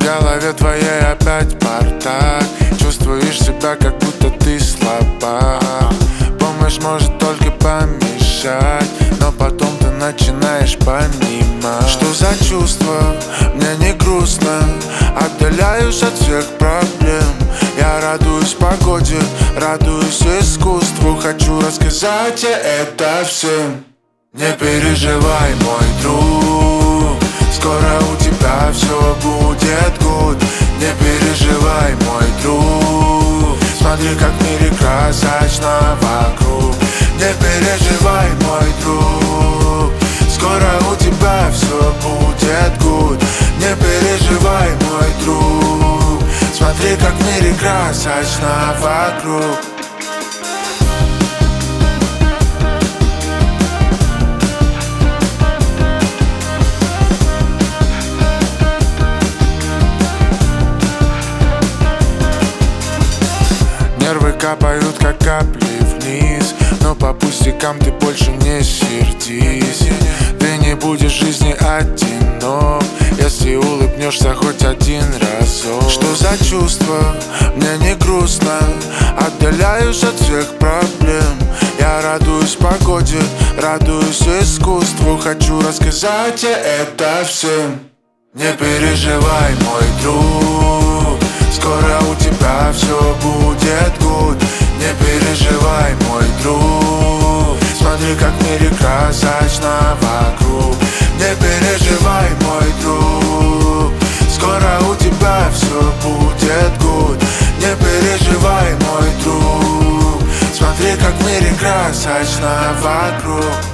голове твоей опять бардак. Чувствуешь себя, как будто ты слабак. Помощь может только помешать, но потом ты начинаешь понимать, что за чувство мне не грустно. Отдаляюсь от всех проблем. Я радуюсь погоде, радуюсь искусству. Хочу рассказать это всем. Не переживай, мой друг, скоро у тебя все будет good. Не переживай, мой друг, смотри, как в мире красочно вокруг. Не переживай, мой друг, скоро у тебя все будет good. Не переживай, мой друг, смотри, как в мире красочно вокруг. Нервы капают, как капли вниз, но по пустякам ты больше не сердись. Ты не будешь в жизни одинок, если улыбнешься хоть один разок. Что за чувство? Мне не грустно. Отдаляюсь от всех проблем. Я радуюсь погоде, радуюсь искусству. Хочу рассказать это всем. Не переживай, мой друг, скоро у тебя все будет good. Не переживай, мой друг, смотри, как в мире красочно вокруг. Не переживай, мой друг, скоро у тебя все будет good. Не переживай, мой друг, смотри, как в мире красочно вокруг.